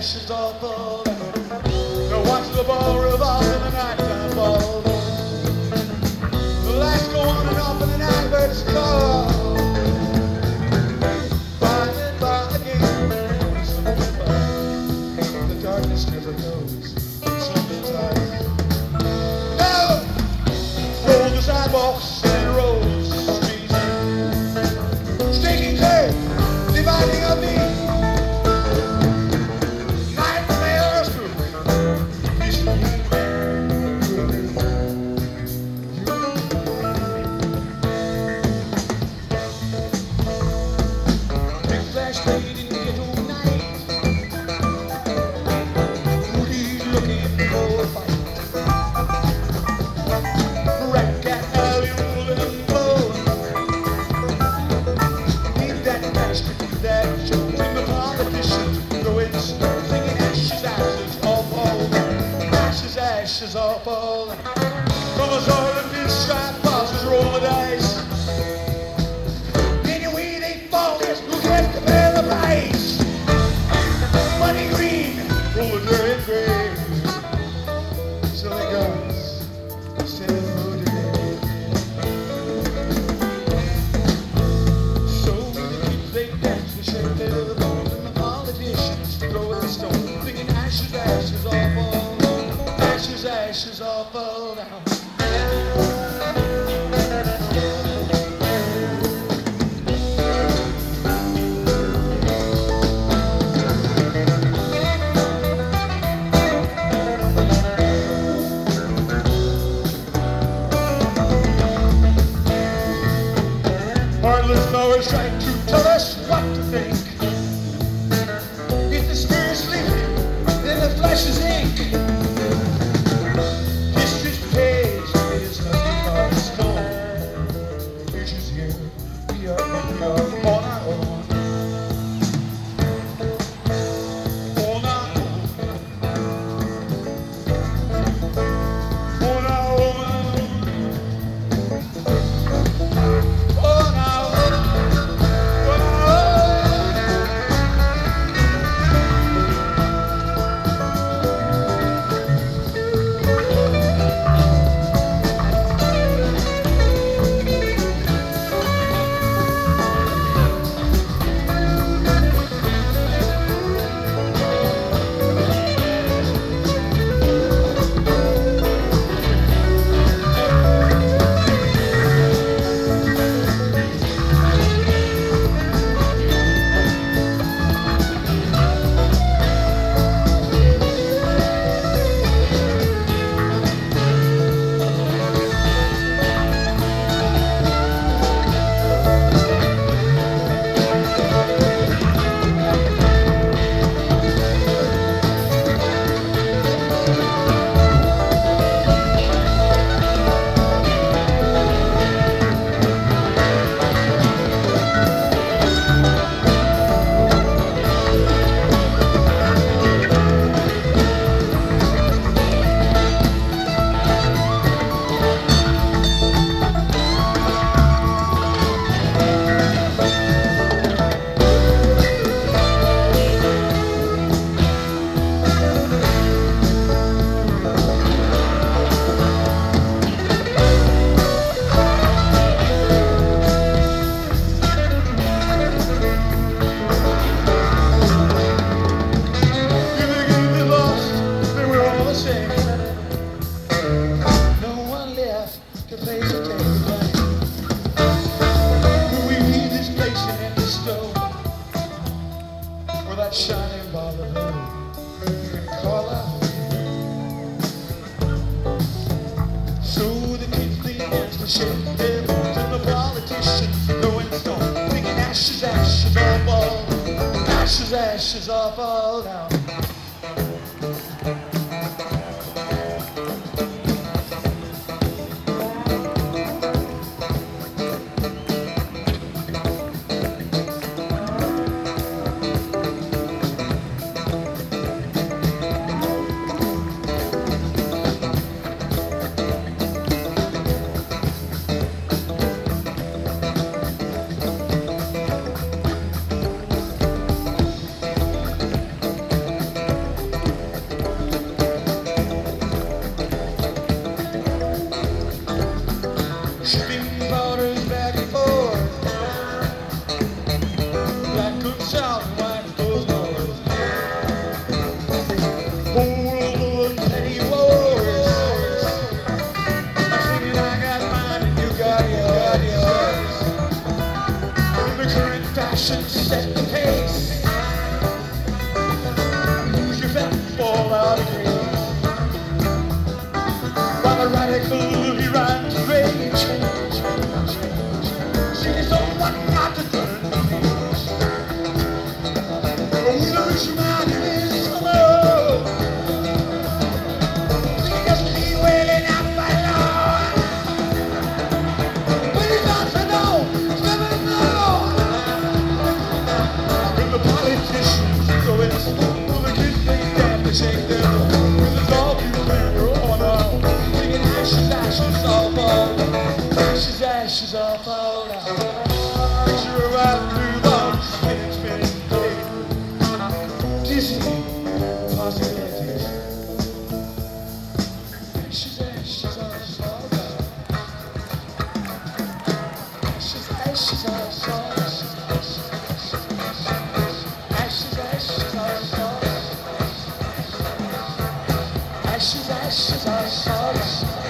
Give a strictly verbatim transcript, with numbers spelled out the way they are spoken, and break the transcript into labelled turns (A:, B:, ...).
A: ashes all fall down. Now watch the ball revolve in the nighttime fall down. The lights go on and off in the night, but it's call. By and by again, something by. The darkness never goes. Something's eyes. No! Roll the sidewalks and rolls the streets. Stinking curve, dividing of me. Ashes all fall from us all in this striped bosses roll the dice. Anyway they fall, there's who gets to pay the price. Money green, roll the dirt gray. Silly guns, silly food today. So many kids they dance, we shake their bones, and the politicians throw the stone, thinking ashes, ashes all fall. Ashes, ashes all fall down. Heartless knowers trying to tell us what to think. If the spirit's sleeping, then the flesh is ink. Shining by the moon, call out. So the kids they dance to shake their bones, and the politicians throwing stones, thinking ashes, ashes all fall, ashes, ashes all fall down. green. While a radical he runs rage. See, there's no one not to turn. With a rich man in his summer. He doesn't need wailing out by law. But he's not to know, he's never know. When the politicians go in the smoke, will the kids they stand to shake their head. With the dog you finger on out. Singing ashes, ashes all fall. Ashes, ashes all fall down. Picture her right through the spinning, spinning day. Dizzy possibilities. Ashes, ashes all fall down. Ashes, ashes all fall down. Ashes, ashes all fall down. Ashes, ashes all fall down.